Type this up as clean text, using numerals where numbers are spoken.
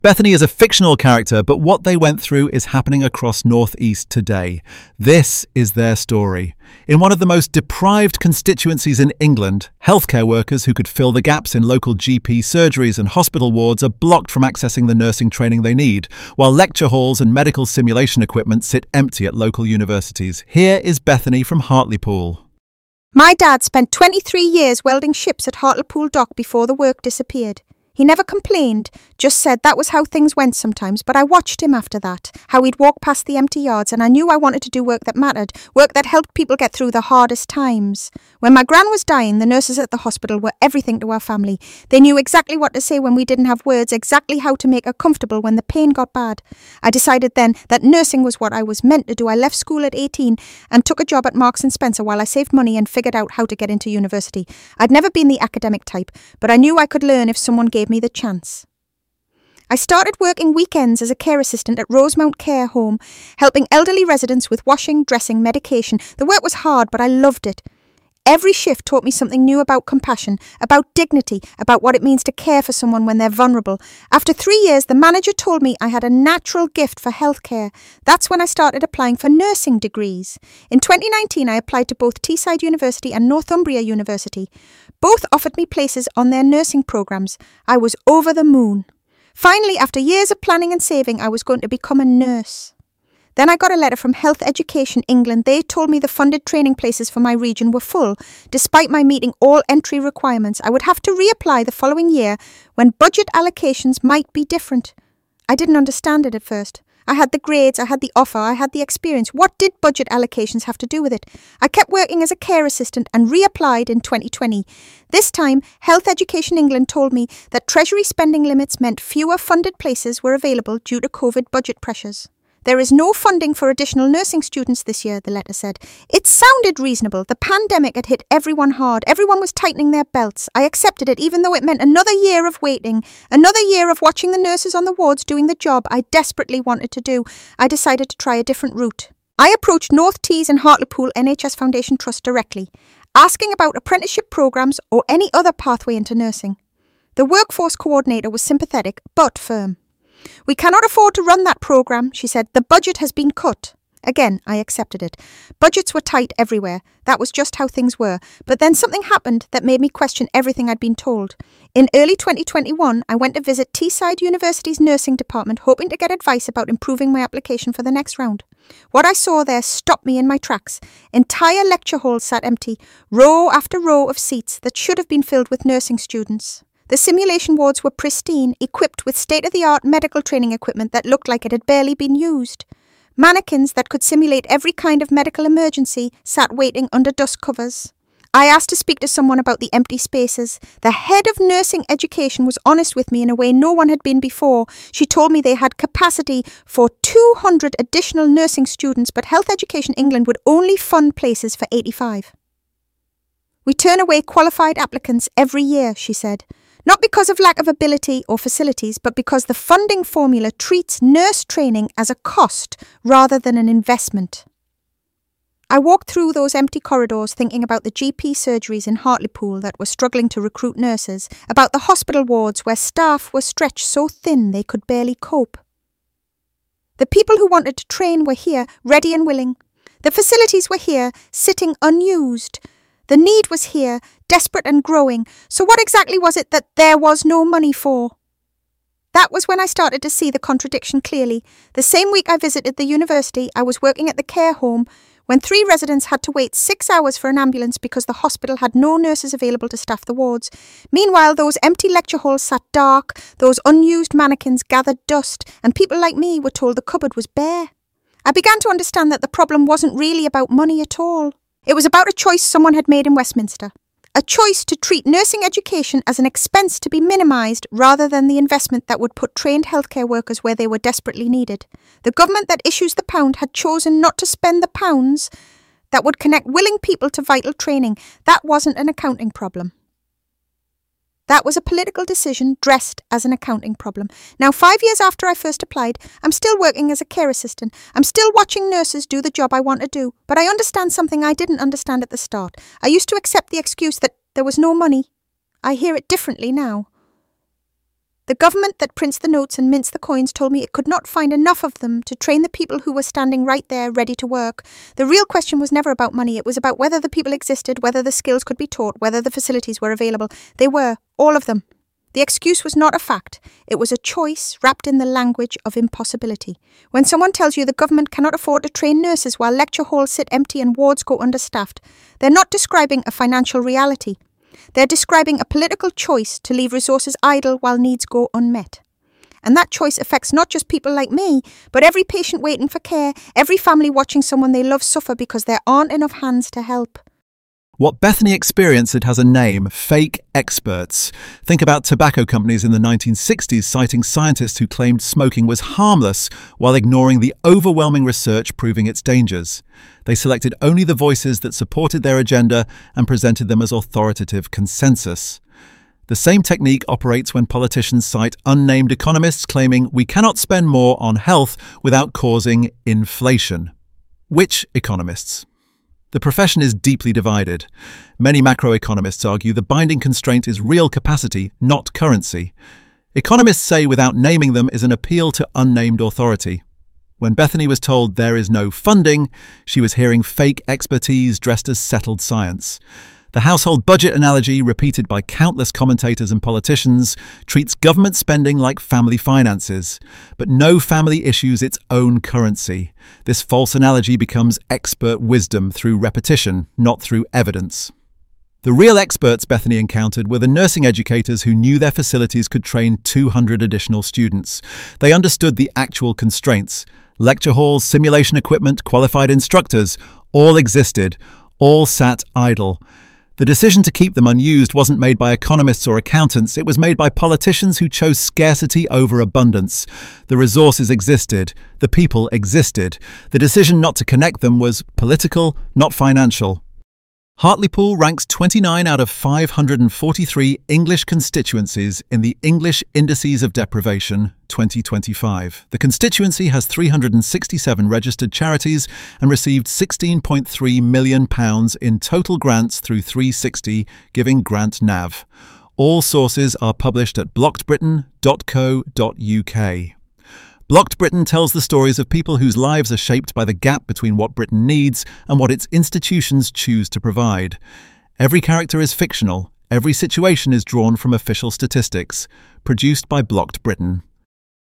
Bethany is a fictional character, but what they went through is happening across North East today. This is their story. In one of the most deprived constituencies in England, healthcare workers who could fill the gaps in local GP surgeries and hospital wards are blocked from accessing the nursing training they need, while lecture halls and medical simulation equipment sit empty at local universities. Here is Bethany from Hartlepool. My dad spent 23 years welding ships at Hartlepool Dock before the work disappeared. He never complained, just said that was how things went sometimes, but I watched him after that, how he'd walk past the empty yards, and I knew I wanted to do work that mattered, work that helped people get through the hardest times. When my gran was dying, the nurses at the hospital were everything to our family. They knew exactly what to say when we didn't have words, exactly how to make her comfortable when the pain got bad. I decided then that nursing was what I was meant to do. I left school at 18 and took a job at Marks & Spencer while I saved money and figured out how to get into university. I'd never been the academic type, but I knew I could learn if someone gave me the chance. I started working weekends as a care assistant at Rosemount Care Home, helping elderly residents with washing, dressing, medication. The work was hard, but I loved it. Every shift taught me something new about compassion, about dignity, about what it means to care for someone when they're vulnerable. After 3 years, the manager told me I had a natural gift for healthcare. That's when I started applying for nursing degrees. In 2019, I applied to both Teesside University and Northumbria University. Both offered me places on their nursing programmes. I was over the moon. Finally, after years of planning and saving, I was going to become a nurse. Then I got a letter from Health Education England. They told me the funded training places for my region were full. Despite my meeting all entry requirements, I would have to reapply the following year when budget allocations might be different. I didn't understand it at first. I had the grades, I had the offer, I had the experience. What did budget allocations have to do with it? I kept working as a care assistant and reapplied in 2020. This time, Health Education England told me that Treasury spending limits meant fewer funded places were available due to COVID budget pressures. There is no funding for additional nursing students this year, the letter said. It sounded reasonable. The pandemic had hit everyone hard. Everyone was tightening their belts. I accepted it, even though it meant another year of waiting, another year of watching the nurses on the wards doing the job I desperately wanted to do. I decided to try a different route. I approached North Tees and Hartlepool NHS Foundation Trust directly, asking about apprenticeship programmes or any other pathway into nursing. The workforce coordinator was sympathetic but firm. "We cannot afford to run that programme," she said. "The budget has been cut." Again, I accepted it. Budgets were tight everywhere. That was just how things were. But then something happened that made me question everything I'd been told. In early 2021, I went to visit Teesside University's nursing department, hoping to get advice about improving my application for the next round. What I saw there stopped me in my tracks. Entire lecture halls sat empty, row after row of seats that should have been filled with nursing students. The simulation wards were pristine, equipped with state-of-the-art medical training equipment that looked like it had barely been used. Mannequins that could simulate every kind of medical emergency sat waiting under dust covers. I asked to speak to someone about the empty spaces. The head of nursing education was honest with me in a way no one had been before. She told me they had capacity for 200 additional nursing students, but Health Education England would only fund places for 85. "We turn away qualified applicants every year," she said. "Not because of lack of ability or facilities, but because the funding formula treats nurse training as a cost rather than an investment." I walked through those empty corridors thinking about the GP surgeries in Hartlepool that were struggling to recruit nurses, about the hospital wards where staff were stretched so thin they could barely cope. The people who wanted to train were here, ready and willing. The facilities were here, sitting unused. The need was here, desperate and growing. So what exactly was it that there was no money for? That was when I started to see the contradiction clearly. The same week I visited the university, I was working at the care home when 3 residents had to wait 6 hours for an ambulance because the hospital had no nurses available to staff the wards. Meanwhile, those empty lecture halls sat dark, those unused mannequins gathered dust, and people like me were told the cupboard was bare. I began to understand that the problem wasn't really about money at all. It was about a choice someone had made in Westminster. A choice to treat nursing education as an expense to be minimised rather than the investment that would put trained healthcare workers where they were desperately needed. The government that issues the pound had chosen not to spend the pounds that would connect willing people to vital training. That wasn't an accounting problem. That was a political decision dressed as an accounting problem. Now, 5 years after I first applied, I'm still working as a care assistant. I'm still watching nurses do the job I want to do. But I understand something I didn't understand at the start. I used to accept the excuse that there was no money. I hear it differently now. The government that prints the notes and mints the coins told me it could not find enough of them to train the people who were standing right there ready to work. The real question was never about money. It was about whether the people existed, whether the skills could be taught, whether the facilities were available. They were, all of them. The excuse was not a fact. It was a choice wrapped in the language of impossibility. When someone tells you the government cannot afford to train nurses while lecture halls sit empty and wards go understaffed, they're not describing a financial reality. They're describing a political choice to leave resources idle while needs go unmet. And that choice affects not just people like me, but every patient waiting for care, every family watching someone they love suffer because there aren't enough hands to help. What Bethany experienced has a name: fake experts. Think about tobacco companies in the 1960s citing scientists who claimed smoking was harmless while ignoring the overwhelming research proving its dangers. They selected only the voices that supported their agenda and presented them as authoritative consensus. The same technique operates when politicians cite unnamed economists claiming we cannot spend more on health without causing inflation. Which economists? The profession is deeply divided. Many macroeconomists argue the binding constraint is real capacity, not currency. Economists say without naming them is an appeal to unnamed authority. When Bethany was told there is no funding, she was hearing fake expertise dressed as settled science. The household budget analogy, repeated by countless commentators and politicians, treats government spending like family finances. But no family issues its own currency. This false analogy becomes expert wisdom through repetition, not through evidence. The real experts Bethany encountered were the nursing educators who knew their facilities could train 200 additional students. They understood the actual constraints. Lecture halls, simulation equipment, qualified instructors, all existed, all sat idle. The decision to keep them unused wasn't made by economists or accountants, it was made by politicians who chose scarcity over abundance. The resources existed, the people existed. The decision not to connect them was political, not financial. Hartlepool ranks 29 out of 543 English constituencies in the English Indices of Deprivation 2025. The constituency has 367 registered charities and received £16.3 million in total grants through 360 Giving Grant NAV. All sources are published at blockedbritain.co.uk. Blocked Britain tells the stories of people whose lives are shaped by the gap between what Britain needs and what its institutions choose to provide. Every character is fictional. Every situation is drawn from official statistics. Produced by Blocked Britain.